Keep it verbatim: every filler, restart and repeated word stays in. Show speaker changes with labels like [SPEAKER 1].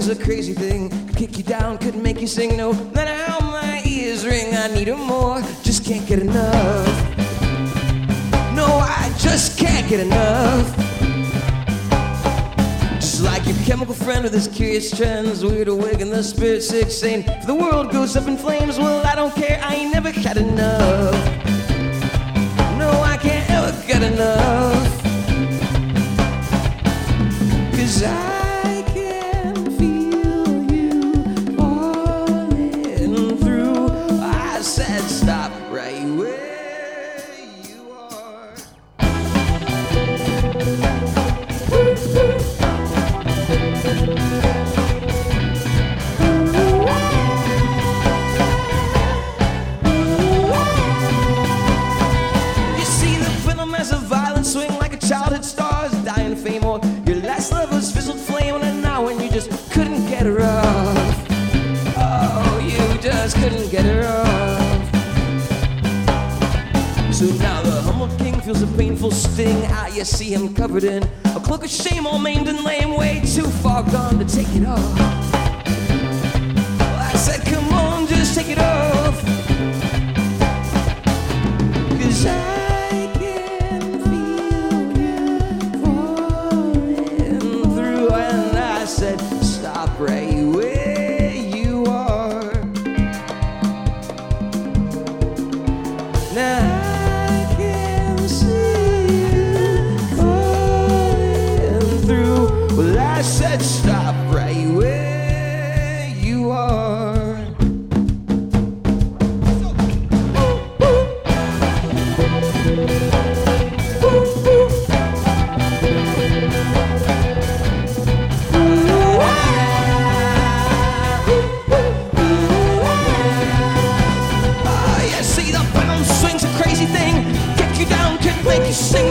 [SPEAKER 1] feels a crazy thing. Could kick you down, could make you sing. No matter how my ears ring, I need her more. Just can't get enough. No, I just can't get enough. Just like your chemical friend with his curious trends, weird awake and the spirit sick, saying if the world goes up in flames, well, I don't care. I ain't never had enough. No, I can't ever get enough. 'Cause I can feel you falling through. I said stop right where you are. You see the film as a violent swing, like a childhood star's dying fame, or your last lover's fizzled flame, and now when you just couldn't get her off. Oh, you just couldn't get her off. So now the humble king feels a painful sting. Ah, you see him covered in a cloak of shame, all maimed and lame, way too far gone to take it off. Well, I said, come on, just take it off. 'Cause I can feel you falling through. And I said, stop right where you are. Now I can see you falling through. Well, I said, stop right where you are. Ah, you see the pendulum swings a crazy thing. Kick you down, could make you sing.